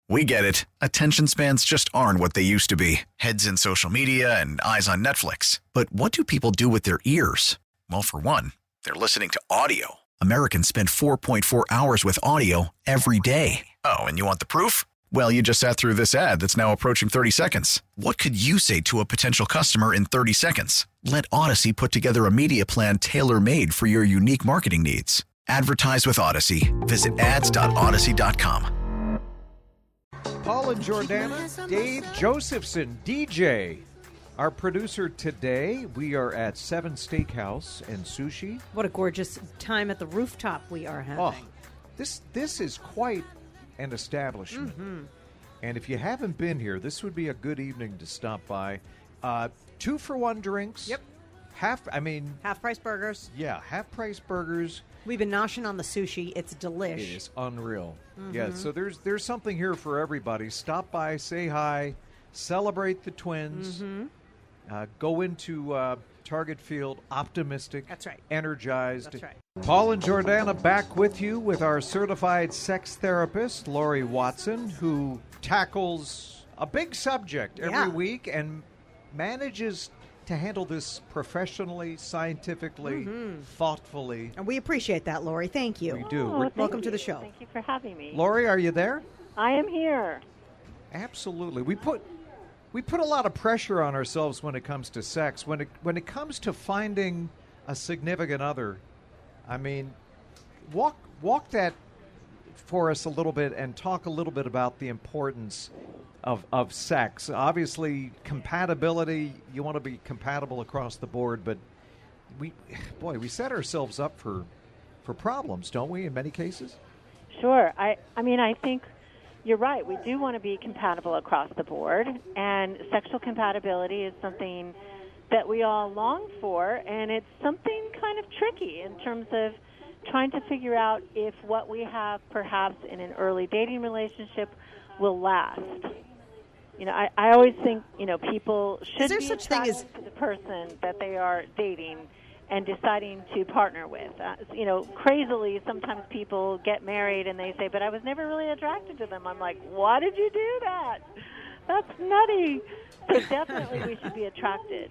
We get it. Attention spans just aren't what they used to be. Heads in social media and eyes on Netflix. But what do people do with their ears? Well, for one, they're listening to audio. Americans spend 4.4 hours with audio every day. Oh, and you want the proof? Well, you just sat through this ad that's now approaching 30 seconds. What could you say to a potential customer in 30 seconds? Let Odyssey put together a media plan tailor-made for your unique marketing needs. Advertise with Odyssey. Visit ads.odyssey.com. Paul and Jordana, Dave Josephson, DJ. Our producer today, we are at 7 Steakhouse and Sushi. What a gorgeous time at the rooftop we are having. Oh, this is quite an establishment. Mm-hmm. And if you haven't been here, this would be a good evening to stop by. 2-for-1 drinks. Yep. Half-price burgers. Yeah, half-price burgers. We've been noshing on the sushi. It's delish. It is unreal. Mm-hmm. Yeah, so there's something here for everybody. Stop by, say hi, celebrate the twins. Mm-hmm. Go into Target Field optimistic. That's right. Energized. That's right. Paul and Jordana back with you with our certified sex therapist, Lori Watson, who tackles a big subject every week and manages to handle this professionally, scientifically, thoughtfully. And we appreciate that, Lori. Thank you. We do. Welcome to the show. Thank you for having me. Lori, are you there? I am here. Absolutely. We put a lot of pressure on ourselves when it comes to sex. When it comes to finding a significant other, I mean, walk that for us a little bit and talk a little bit about the importance of sex. Obviously, compatibility, you want to be compatible across the board, but we set ourselves up for problems, don't we, in many cases? Sure. I think you're right. We do want to be compatible across the board, and sexual compatibility is something that we all long for, and it's something kind of tricky in terms of trying to figure out if what we have perhaps in an early dating relationship will last. I always think, people should be attracted to the person that they are dating and deciding to partner with. Crazily, sometimes people get married and they say, but I was never really attracted to them. I'm like, why did you do that? That's nutty. So definitely we should be attracted.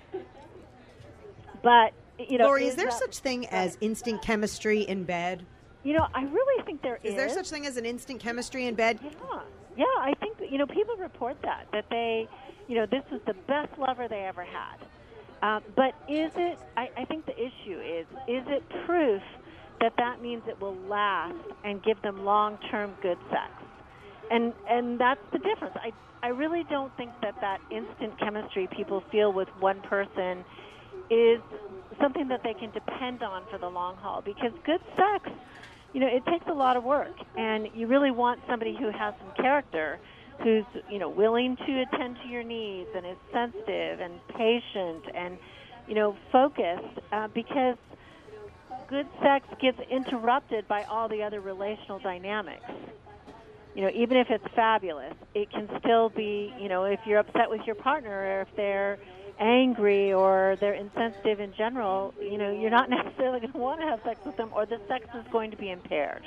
But, Lori, is there such thing as instant chemistry in bed? I really think there is. Is there such thing as an instant chemistry in bed? Yeah, I think people report that they, this was the best lover they ever had. But is it? I think the issue is it proof that means it will last and give them long-term good sex? And that's the difference. I really don't think that instant chemistry people feel with one person is something that they can depend on for the long haul, because good sex, it takes a lot of work, and you really want somebody who has some character, who's, willing to attend to your needs and is sensitive and patient and, focused, because good sex gets interrupted by all the other relational dynamics. Even if it's fabulous, it can still be, if you're upset with your partner, or if they're angry or they're insensitive in general, you're not necessarily going to want to have sex with them, or the sex is going to be impaired.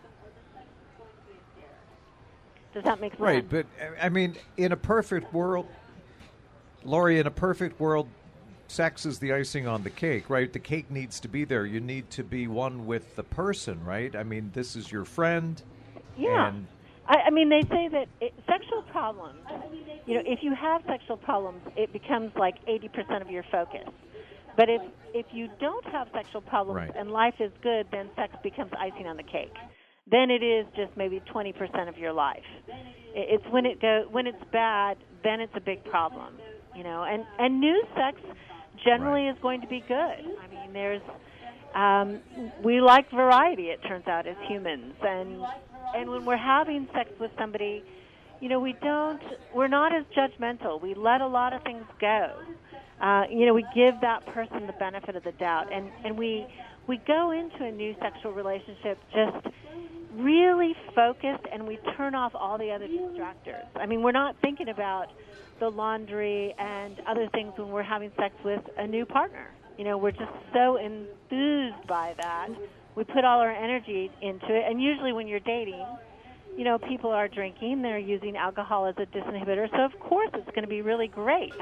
Does that make sense? Right, but in a perfect world, Lori, sex is the icing on the cake, right? The cake needs to be there. You need to be one with the person, right? This is your friend. Yeah. And they say that sexual problems, if you have sexual problems, it becomes like 80% of your focus. But if you don't have sexual problems and life is good, then sex becomes icing on the cake. Then it is just maybe 20% of your life. It's when it's bad, then it's a big problem, And new sex generally is going to be good. There's we like variety, it turns out, as humans, and when we're having sex with somebody, we're not as judgmental. We let a lot of things go. We give that person the benefit of the doubt, and we go into a new sexual relationship just really focused, and we turn off all the other distractors. We're not thinking about the laundry and other things when we're having sex with a new partner. We're just so enthused by that. We put all our energy into it, and usually when you're dating, people are drinking, they're using alcohol as a disinhibitor, so of course it's going to be really great.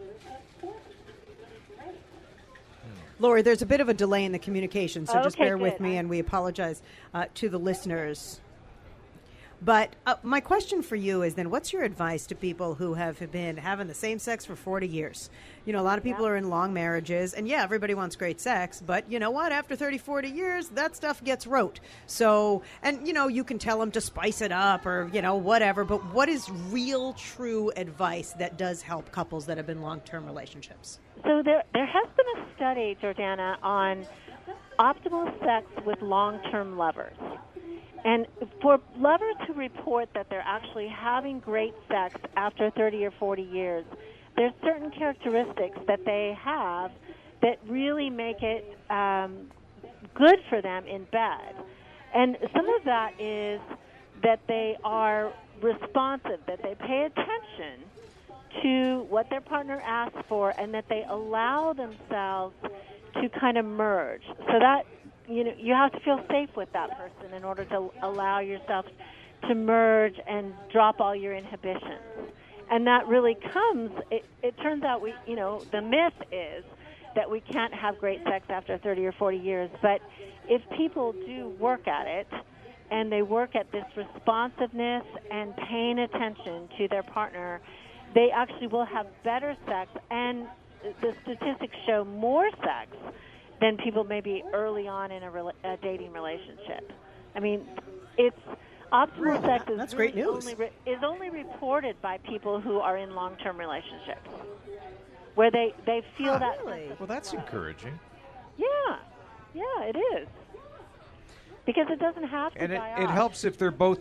Lori, there's a bit of a delay in the communication, so just Okay, bear with good. me, and we apologize to the listeners. But my question for you is then, what's your advice to people who have been having the same sex for 40 years? A lot of people are in long marriages, and yeah, everybody wants great sex, but you know what? After 30, 40 years, that stuff gets rote. So, and you can tell them to spice it up or, whatever, but what is real, true advice that does help couples that have been long-term relationships? So there has been a study, Jordana, on optimal sex with long-term lovers. And for lovers who report that they're actually having great sex after 30 or 40 years, there's certain characteristics that they have that really make it good for them in bed. And some of that is that they are responsive, that they pay attention to what their partner asks for, and that they allow themselves to kind of merge. So that you have to feel safe with that person in order to allow yourself to merge and drop all your inhibitions. And that really comes, it turns out the myth is that we can't have great sex after 30 or 40 years. But if people do work at it, and they work at this responsiveness and paying attention to their partner, they actually will have better sex, and the statistics show more sex than people maybe early on in a dating relationship. I mean, it's optimal sex is That's great news. only reported by people who are in long-term relationships, where they feel that. Really? Well, that's encouraging. Yeah, it is. Because it doesn't have to And die it off. helps if they're both.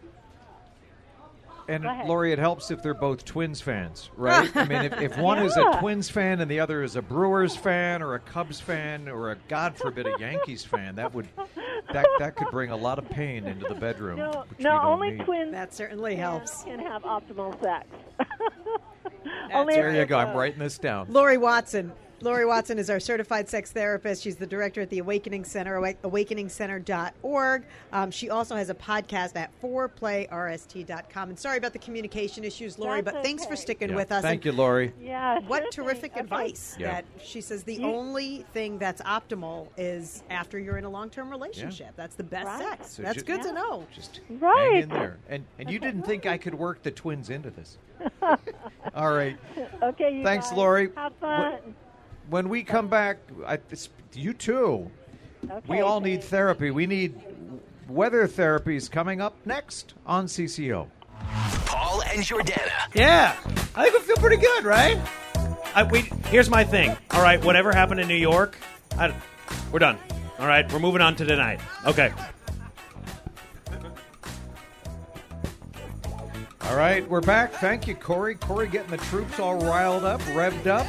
And Go ahead. Lori, it helps if they're both Twins fans, right? I mean, if one is a Yeah. Twins fan and the other is a Brewers fan or a Cubs fan or a, God forbid, a Yankees fan, that could bring a lot of pain into the bedroom. No, which we don't only need. twins That certainly helps. can have optimal sex. There you go. I'm writing this down. Lori Watson. Lori Watson is our certified sex therapist. She's the director at the Awakening Center, awakeningscenter.org. She also has a podcast at foreplayrst.com. And sorry about the communication issues, Lori, That's but thanks for okay. sticking Yeah. with us. Thank And you, Lori. Yeah. what sure terrific thing. Okay. advice Yeah. that she says the only thing that's optimal is after you're in a long-term relationship. That's the best Right. sex. So That's good to know. Just Right. hang in there. And you didn't think I could work the Twins into this. All right. Okay, you Thanks, guys. Lori. Have fun. When we come back, you too. Okay, We all need thanks. therapy. We need weather therapies coming up next on CCO. Paul and Jordana. Yeah, I think we feel pretty good, right? Here's my thing. All right, whatever happened in New York, we're done. All right, we're moving on to tonight. Okay. All right, we're back. Thank you, Corey. Corey getting the troops all riled up, revved up.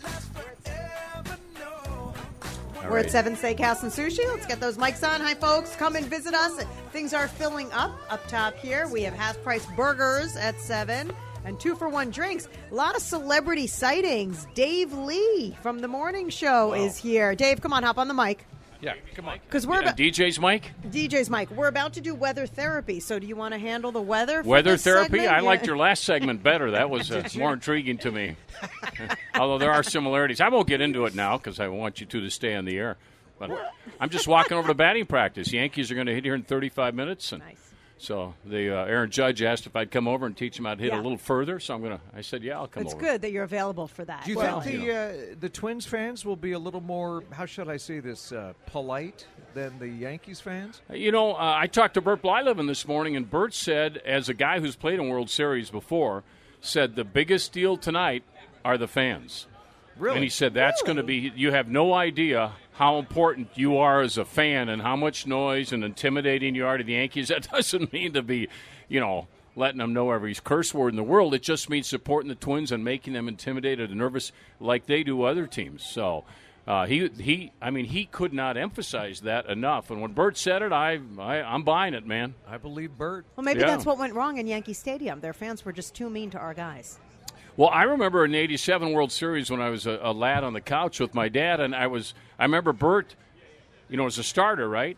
All We're right. at 7 Steakhouse and Sushi. Let's get those mics on. Hi, folks. Come and visit us. Things are filling up top here. We have half-price burgers at 7 and 2-for-1 drinks. A lot of celebrity sightings. Dave Lee from The Morning Show is here. Dave, come on, hop on the mic. Yeah, come on. Because we're DJ's mic? DJ's mic. We're about to do weather therapy. So do you want to handle the weather? For Weather this therapy? segment? I Yeah. liked your last segment better. That was more intriguing to me. Although there are similarities. I won't get into it now because I want you two to stay on the air. But I'm just walking over to batting practice. Yankees are going to hit here in 35 minutes. And Nice. so the Aaron Judge asked if I'd come over and teach him how to hit Yeah. a little further. So I said, yeah, I'll come It's over. good that you're available for that. Do you Well, think the Twins fans will be a little more, how should I say this, polite than the Yankees fans? I talked to Bert Blyleven this morning, and Bert said, as a guy who's played in World Series before, said the biggest deal tonight are the fans. Really? And he said that's going to be, you have no idea how important you are as a fan and how much noise and intimidating you are to the Yankees. That doesn't mean to be, letting them know every curse word in the world. It just means supporting the Twins and making them intimidated and nervous like they do other teams. So he could not emphasize that enough. And when Bert said it, I'm buying it, man. I believe Bert. Well, maybe Yeah. that's what went wrong in Yankee Stadium. Their fans were just too mean to our guys. Well, I remember in the '87 World Series when I was a lad on the couch with my dad, and I remember Bert, as a starter, right?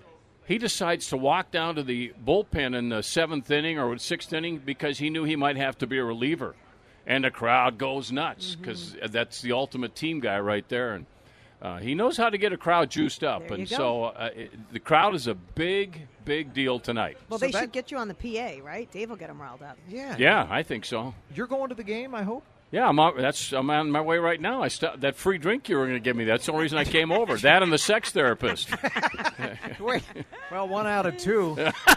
he decides to walk down to the bullpen in the 7th inning or 6th inning because he knew he might have to be a reliever. And the crowd goes nuts because that's the ultimate team guy right there. And he knows how to get a crowd juiced up. There you And go. so the crowd is a big, big deal tonight. Well, So they that- should get you on the PA, right? Dave will get them riled up. Yeah. Yeah, I think so. You're going to the game, I hope? Yeah, I'm on my way right now. That free drink you were going to give me, that's the only reason I came over. That and the sex therapist. Wait. Well, 1 out of 2.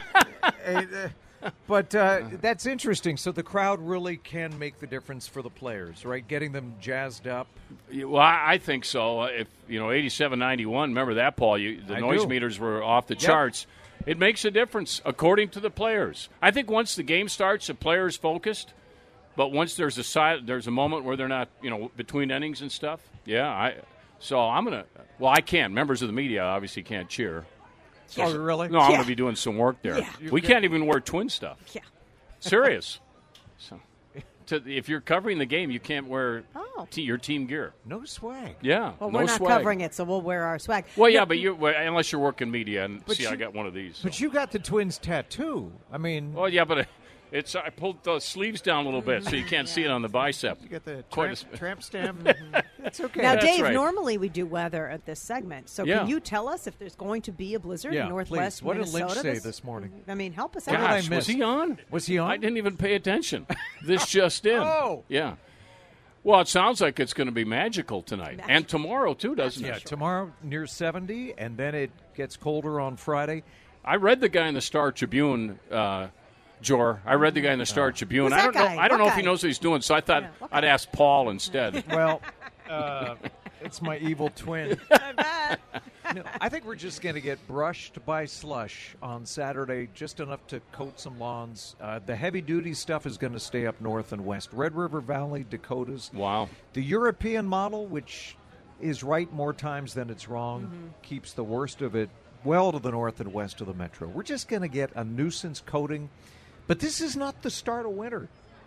But that's interesting. So the crowd really can make the difference for the players, right? Getting them jazzed up. Well, I think so. If 87, 91, remember that, Paul? The I noise do. meters were off the charts. It makes a difference, according to the players. I think once the game starts, the players focused. But once there's a moment where they're not, between innings and stuff. Yeah, I'm gonna. Well, I can. Members of the media obviously can't cheer. Oh, really? No, I'm going to be doing some work there. Yeah. We can't even wear twin stuff. Yeah. Serious. So, if you're covering the game, you can't wear Oh. your team gear. No swag. Yeah. Well, no we're not swag. covering it, so we'll wear our swag. Well, yeah, but unless you're working media, and But I you- got one of these. But you got the Twins tattoo. I mean, Well, yeah, but I pulled the sleeves down a little bit so you can't see it on the bicep. you got the Quite tramp stamp. It's okay. Now, That's Dave, right. normally we do weather at this segment. So Yeah. can you tell us if there's going to be a blizzard Yeah, in Northwest please. What did Minnesota? Lynch say this morning? I mean, help us What did out. I Gosh, miss? was he on? Was he on? I didn't even pay attention. This just in. Oh. Yeah. Well, it sounds like it's going to be magical tonight. And tomorrow, too, doesn't Yeah, it? tomorrow near 70, and then it gets colder on Friday. I read the guy in the Star Tribune, Jor. I read the guy in the Star Tribune. Who's I that don't guy? know. I don't What know if he guy? knows what he's doing, so I thought what I'd ask Paul instead. Well, it's my evil twin. I bet. No, I think we're just going to get brushed by slush on Saturday, just enough to coat some lawns. The heavy-duty stuff is going to stay up north and west. Red River Valley, Dakotas. Wow. The European model, which is right more times than it's wrong, keeps the worst of it well to the north and west of the metro. We're just going to get a nuisance coating. But this is not the start of winter.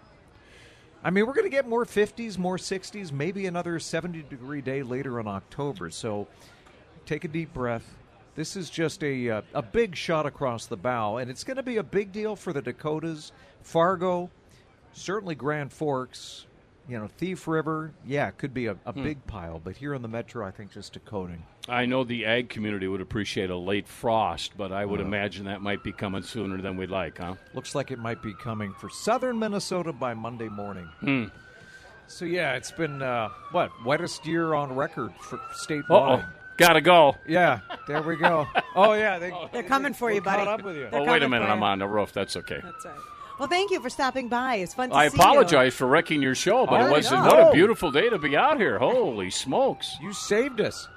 I mean, we're going to get more 50s, more 60s, maybe another 70-degree day later in October. So take a deep breath. This is just a big shot across the bow, and it's going to be a big deal for the Dakotas, Fargo, certainly Grand Forks, Thief River. Yeah, it could be a big pile, but here in the metro, I think just a coating. I know the ag community would appreciate a late frost, but I would imagine that might be coming sooner than we'd like, huh? Looks like it might be coming for southern Minnesota by Monday morning. So, yeah, it's been, wettest year on record for statewide. Uh-oh. Gotta go. Yeah, there we go. Oh, yeah. They're coming for you, buddy. Caught up with you. They're Oh, wait a coming minute. for I'm you. on the roof. That's okay. That's right. Well, thank you for stopping by. It's fun to I see you. apologize for wrecking your show, but Oh, it was no. what a beautiful day to be out here. Holy smokes. You saved us.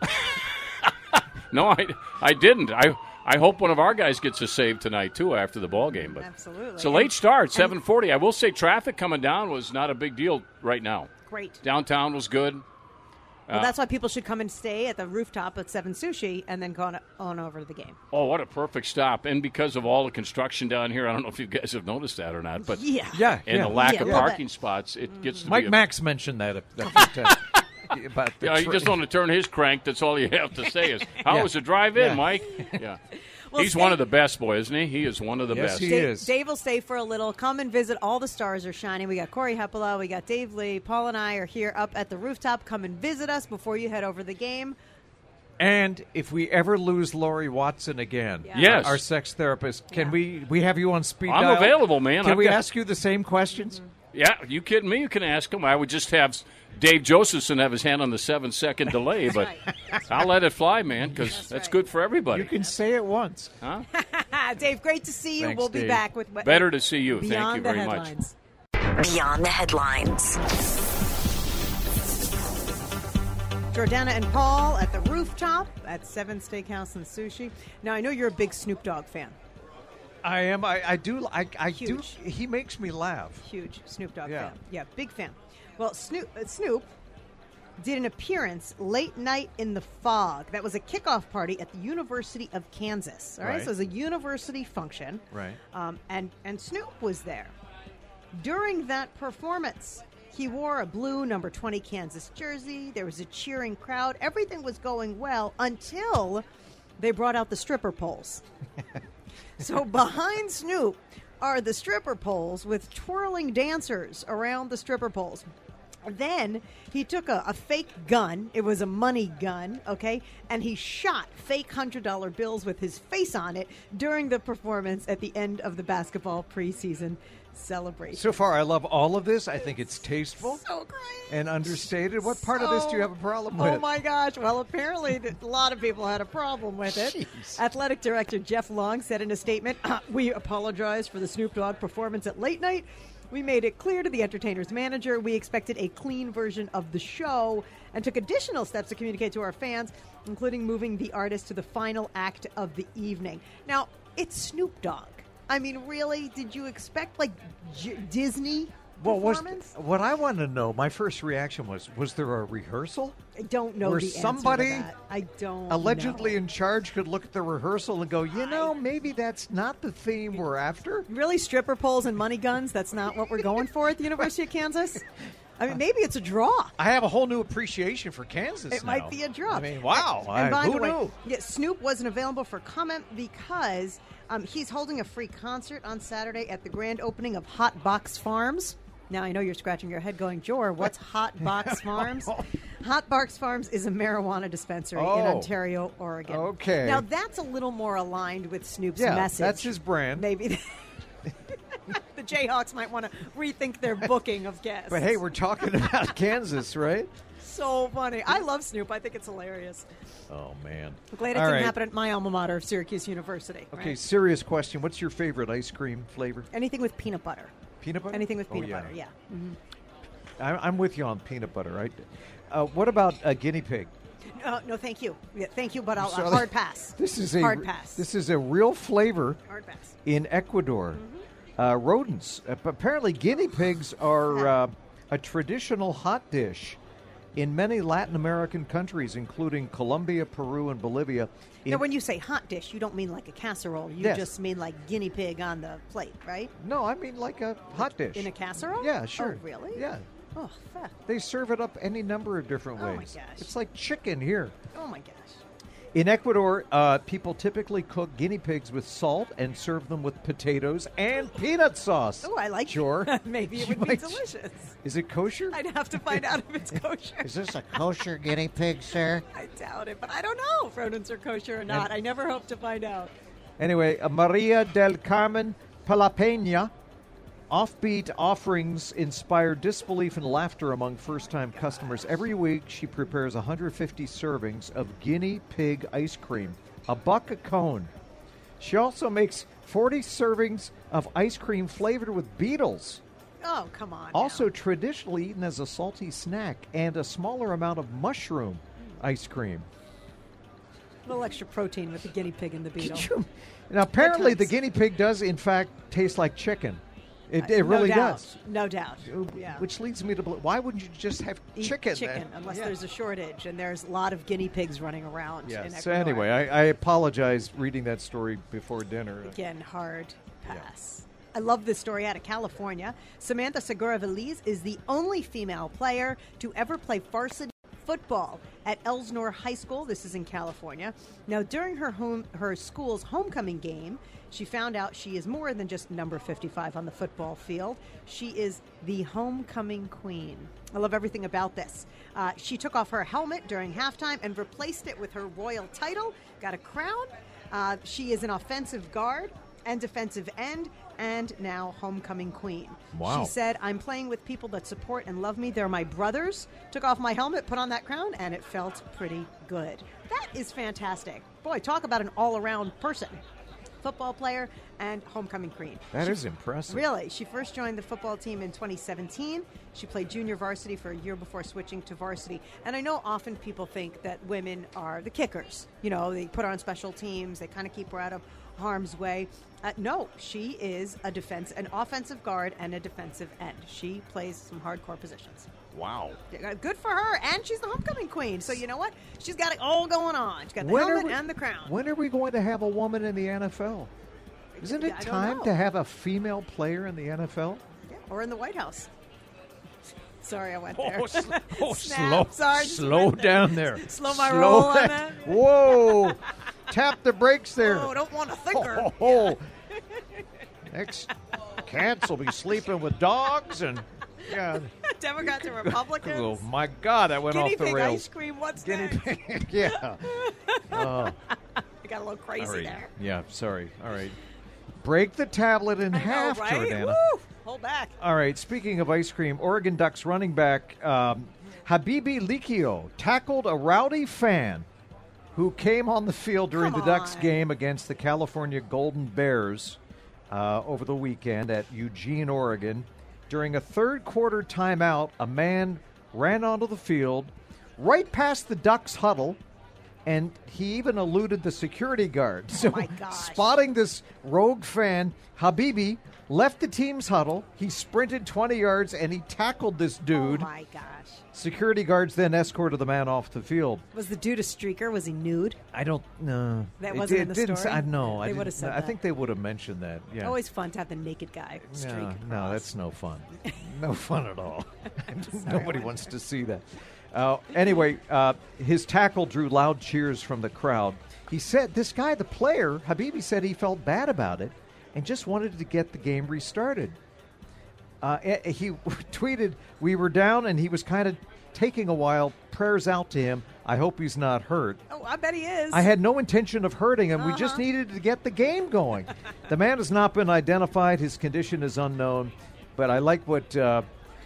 No, I didn't. I hope one of our guys gets a save tonight, too, after the ball game. But Absolutely. it's a late start, 7:40. I will say traffic coming down was not a big deal right now. Great. Downtown was good. Well, that's why people should come and stay at the rooftop at 7 Sushi and then go on over to the game. Oh, what a perfect stop. And because of all the construction down here, I don't know if you guys have noticed that or not, but Yeah. Yeah. and yeah. the lack Yeah, of a little parking bit. spots, it gets to Mike be a, Max mentioned that. About the Yeah, you just want to turn his crank. That's all you have to say is, how Yeah. was the drive-in, Yeah. Mike? Yeah. Well, He's stay- one of the best, boy, isn't he? He is one of the Yes, best. he Dave, is. Dave will stay for a little. Come and visit. All the stars are shining. We got Corey Heppola. We got Dave Lee. Paul and I are here up at the rooftop. Come and visit us before you head over the game. And if we ever lose Lori Watson again, Yeah. Yes. our sex therapist, can Yeah. we have you on speed I'm dial? available, man. Can I've we got- ask you the same questions? Yeah, you kidding me? You can ask him. I would just have Dave Josephson have his hand on the 7-second delay, but I'll let it fly, man, because that's right. good for everybody. You can say it once. Huh? Dave, great to see you. Thanks, we'll be Dave. back with Better to see you. Beyond Thank you very the much. headlines. Beyond the headlines. Jordana and Paul at the rooftop at 7 Steakhouse and Sushi. Now, I know you're a big Snoop Dogg fan. I am. I do. I do. Huge. He makes me laugh. Huge Snoop Dogg Yeah. fan. Yeah, big fan. Well, Snoop did an appearance late night in the fog. That was a kickoff party at the University of Kansas. All right, Right. so it was a university function. Right. And Snoop was there. During that performance, he wore a blue number 20 Kansas jersey. There was a cheering crowd. Everything was going well until they brought out the stripper poles. So behind Snoop are the stripper poles with twirling dancers around the stripper poles. Then he took a fake gun. It was a money gun, okay? And he shot fake $100 bills with his face on it during the performance at the end of the basketball preseason celebration. So far, I love all of this. I think it's tasteful So great. and understated. What part of this do you have a problem with? Oh, my gosh. Well, apparently a lot of people had a problem with it. Jeez. Athletic director Jeff Long said in a statement, "We apologize for the Snoop Dogg performance at late night. We made it clear to the entertainer's manager we expected a clean version of the show and took additional steps to communicate to our fans, including moving the artist to the final act of the evening." Now, it's Snoop Dogg. I mean, really? Did you expect, like, Disney performance? What I want to know, my first reaction was there a rehearsal? I don't know Where the answer somebody to that. I don't allegedly know. in charge could look at the rehearsal and go, maybe that's not the theme we're after? Really, stripper poles and money guns? That's not what we're going for at the University of Kansas? I mean, maybe it's a draw. I have a whole new appreciation for Kansas It now. might be a draw. I mean, wow. And by who the way, knew? yeah, Snoop wasn't available for comment because he's holding a free concert on Saturday at the grand opening of Hot Box Farms. Now, I know you're scratching your head going, Jor, what's Hot Box Farms? Hot Box Farms is a marijuana dispensary in Ontario, Oregon. Okay. Now, that's a little more aligned with Snoop's Yeah, message. that's his brand. Maybe the Jayhawks might want to rethink their booking of guests. But hey, we're talking about Kansas, right? So funny. I love Snoop. I think it's hilarious. Oh, man. I'm glad it All didn't right. happen at my alma mater, Syracuse University. Okay, right? serious question. What's your favorite ice cream flavor? Anything with peanut butter. Peanut butter? Anything with Oh, peanut yeah. butter, yeah. Mm-hmm. I'm with you on peanut butter, right? What about a guinea pig? No, thank you. Yeah, thank you, but I'll So hard pass. This is hard pass. This is a real flavor Hard pass. in Ecuador. Rodents. Apparently, guinea pigs are a traditional hot dish in many Latin American countries, including Colombia, Peru, and Bolivia. Now, when you say hot dish, you don't mean like a casserole. You Yes. just mean like guinea pig on the plate, right? No, I mean like a hot dish. In a casserole? Yeah, sure. Oh, really? Yeah. Oh, fuck. They serve it up any number of different Oh, my ways. gosh. It's like chicken here. Oh, my gosh. In Ecuador, people typically cook guinea pigs with salt and serve them with potatoes and peanut sauce. Oh, I like Sure. it. Maybe it You would be might- delicious. Is it kosher? I'd have to find out if it's kosher. Is this a kosher guinea pig, sir? I doubt it, but I don't know if rodents are kosher or not. I never hope to find out. Anyway, Maria del Carmen Palapena. Offbeat offerings inspire disbelief and laughter among first-time customers. Every week, she prepares 150 servings of guinea pig ice cream, $1 a cone. She also makes 40 servings of ice cream flavored with beetles, Oh, come on. also now. traditionally eaten as a salty snack, and a smaller amount of mushroom ice cream. A little extra protein with the guinea pig and the beetle. Now, apparently, the times. guinea pig does, in fact, taste like chicken. It No really doubt. does. No doubt. Yeah. Which leads me to why wouldn't you just have Eat chicken? chicken, then? unless Yeah. there's a shortage, and there's a lot of guinea pigs running around. Yeah. In So Ecuador. anyway, I apologize reading that story before dinner. Again, hard pass. I love this story out of California. Samantha Segura Veliz is the only female player to ever play varsity football at Elsnore High School. This is in California. Now, during her school's homecoming game, she found out she is more than just number 55 on the football field. She is the homecoming queen. I love everything about this. She took off her helmet during halftime and replaced it with her royal title, got a crown. She is an offensive guard and defensive end, and now homecoming queen. Wow. She said, "I'm playing with people that support and love me. They're my brothers." Took off my helmet, put on that crown, and it felt pretty good. That is fantastic. Boy, talk about an all-around person. Football player and homecoming queen. That is impressive. Really. She first joined the football team in 2017. She played junior varsity for a year before switching to varsity. And I know often people think that women are the kickers. You know, they put her on special teams. They kind of keep her out of harm's way. No, she is an offensive guard and a defensive end. She plays some hardcore positions. Wow. Good for her. And she's the homecoming queen. So you know what? She's got it all going on. She's got the helmet and the crown. When are we going to have a woman in the NFL? Isn't it I don't time know. to have a female player in the NFL? Yeah, or in the White House. Sorry, I went there. Slow Snap. Sorry, just slow went there. down there. Slow my roll on down. that. Whoa. tap the brakes there. Oh, don't want to thinker. Oh. Next, cats will be sleeping with dogs and yeah. Democrats and Republicans. Oh my God, that went Guinea off the pig rails. ice cream. What's Guinea next? pig. Yeah. Oh. I got a little crazy All right. there. Yeah. Sorry. All right. Break the tablet in half, right? Jordana. Woo! Hold back. All right. Speaking of ice cream, Oregon Ducks running back Habibi Likio tackled a rowdy fan who came on the field during the Ducks game against the California Golden Bears over the weekend at Eugene, Oregon. During a third-quarter timeout, a man ran onto the field right past the Ducks huddle, and he even eluded the security guard. So, my gosh. spotting this rogue fan, Habibi left the team's huddle. He sprinted 20 yards, and he tackled this dude. Oh, my gosh. Security guards then escorted the man off the field. Was the dude a streaker? Was he nude? I don't know. That wasn't in the didn't story? I know. They would have said I that. think they would have mentioned that. Yeah. Always fun to have the naked guy streak. No, across. that's no fun. No fun at all. Sorry, Nobody I wants to see that. Anyway, his tackle drew loud cheers from the crowd. He said, this guy, the player, Habibi, said he felt bad about it and just wanted to get the game restarted. He tweeted, we were down and he was kind of taking a while. Prayers out to him. I hope he's not hurt. Oh, I bet he is. I had no intention of hurting him. We just needed to get the game going. The man has not been identified. His condition is unknown. But I like what Mr.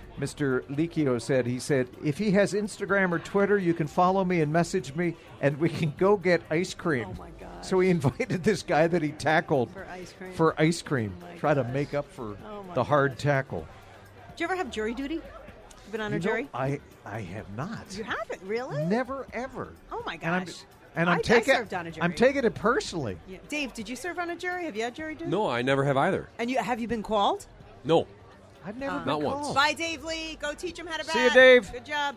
Likio said. He said, if he has Instagram or Twitter, you can follow me and message me, and we can go get ice cream. Oh, my gosh. So he invited this guy that he tackled For ice cream. Oh, my Try to gosh. make up for Oh, the my hard gosh. tackle. Did you ever have jury duty? You been on a jury? I have not. You haven't, really? Never, ever. Oh, my And gosh. I'm I taking served on a jury. I'm taking it personally. Yeah. Dave, did you serve on a jury? Have you had jury duty? No, I never have either. And have you been called? No. I've never been Not called. once. Bye, Dave Lee. Go teach him how to bat. See you, Dave. Good job.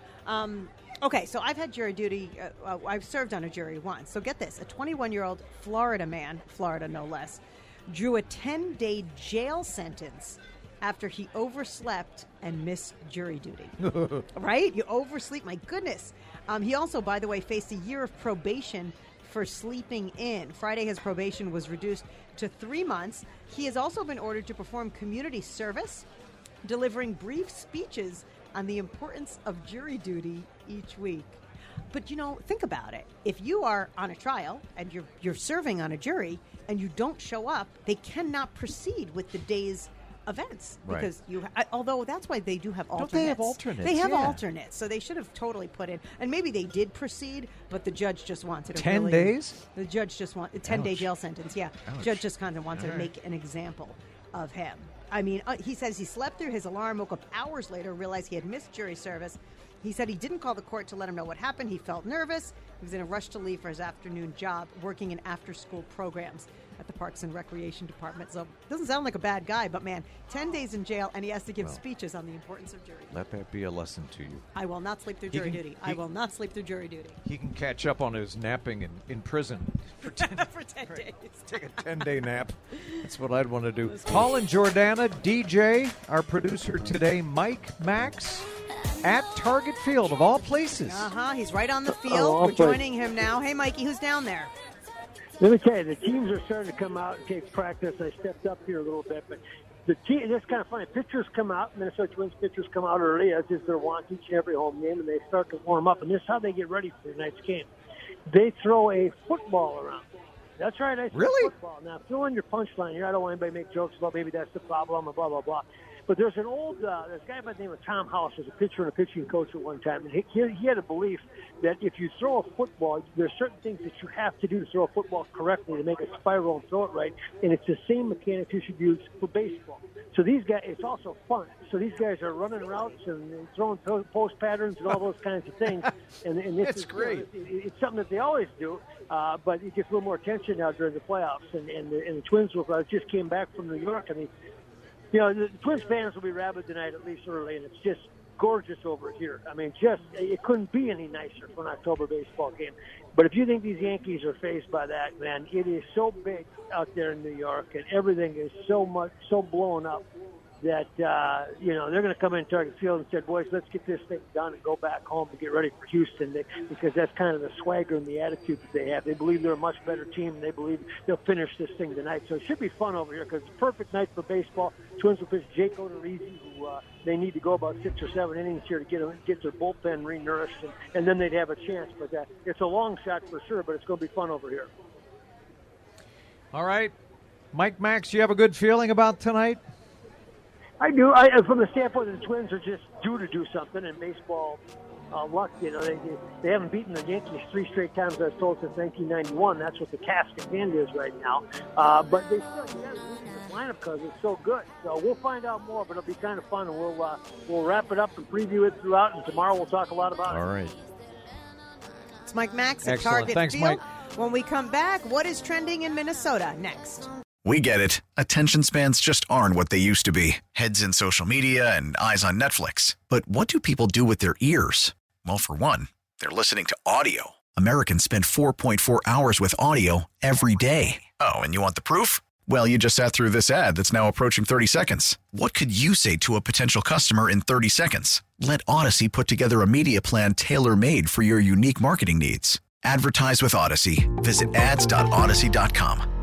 Okay, so I've had jury duty. I've served on a jury once. So get this. A 21-year-old Florida man, Florida no less, drew a 10-day jail sentence after he overslept and missed jury duty. Right? You oversleep. My goodness. He also, by the way, faced a year of probation for sleeping in. Friday, his probation was reduced to 3 months. He has also been ordered to perform community service, delivering brief speeches on the importance of jury duty each week. But, think about it. If you are on a trial and you're serving on a jury and you don't show up, they cannot proceed with the day's events. Right. Because although that's why they do have alternates. Don't they have alternates? They have Yeah. alternates. So they should have totally put in. And maybe they did proceed, but the judge just wanted to 10 really- days? The judge just wanted a 10-day Ouch. jail sentence, yeah. Ouch. Judge just kind of wanted All to right. make an example of him. I mean, he says he slept through his alarm, woke up hours later, realized he had missed jury service. He said he didn't call the court to let him know what happened. He felt nervous. He was in a rush to leave for his afternoon job, working in after-school programs at the Parks and Recreation Department. So doesn't sound like a bad guy, but man, 10 days in jail, and he has to give speeches on the importance of jury duty. Let that be a lesson to you. I will not sleep through jury duty. I will not sleep through jury duty. He can catch up on his napping in prison for 10, For 10 days. take a 10-day nap. That's what I'd want to do. Paul and Jordana, DJ, our producer today, Mike Max, at Target Field, of all places. He's right on the field. Oh, We're joining him now. Hey, Mikey, who's down there? Let me tell you, the teams are starting to come out and take practice. I stepped up here a little bit, but the team, it's kind of funny. Pitchers come out, Minnesota Twins pitchers come out early, as is their want each and every home game, and they start to warm up. And this is how they get ready for tonight's game. They throw a football around. That's right, I said Really? football. Now, throw in your punchline here. I don't want anybody to make jokes about maybe that's the problem or blah, blah, blah. But there's an old there's a guy by the name of Tom House, was a pitcher and a pitching coach at one time, and he had a belief that if you throw a football, there's certain things that you have to do to throw a football correctly to make it spiral and throw it right, and it's the same mechanics you should use for baseball. So these guys, it's also fun. So these guys are running routes and throwing post patterns and all those kinds of things. And this That's is great. It's something that they always do, but it gets a little more attention now during the playoffs. And the Twins just came back from New York, and the Twins fans will be rabid tonight, at least early, and it's just gorgeous over here. I mean, it couldn't be any nicer for an October baseball game. But if you think these Yankees are faced by that, man, it is so big out there in New York, and everything is so blown up that, they're going to come in Target Field and say, boys, let's get this thing done and go back home and get ready for Houston, because that's kind of the swagger and the attitude that they have. They believe they're a much better team, and they believe they'll finish this thing tonight. So it should be fun over here because it's a perfect night for baseball. Twins will pitch Jake Odorizzi, who they need to go about 6 or 7 innings here to get their bullpen renourished, and then they'd have a chance. But it's a long shot for sure, but it's going to be fun over here. All right. Mike Max, you have a good feeling about tonight? I do. From the standpoint that the Twins are just due to do something, and baseball luck, they haven't beaten the Yankees 3 straight times, I was told, since 1991. That's what the task at hand is right now. But they still losing this lineup because it's so good. So we'll find out more, but it'll be kind of fun, and we'll wrap it up and preview it throughout, and tomorrow we'll talk a lot about it. All right. It's Mike Max at Excellent. Target Thanks, Field. Mike. When we come back, what is trending in Minnesota next? We get it. Attention spans just aren't what they used to be. Heads in social media and eyes on Netflix. But what do people do with their ears? Well, for one, they're listening to audio. Americans spend 4.4 hours with audio every day. Oh, and you want the proof? Well, you just sat through this ad that's now approaching 30 seconds. What could you say to a potential customer in 30 seconds? Let Odyssey put together a media plan tailor-made for your unique marketing needs. Advertise with Odyssey. Visit ads.odyssey.com.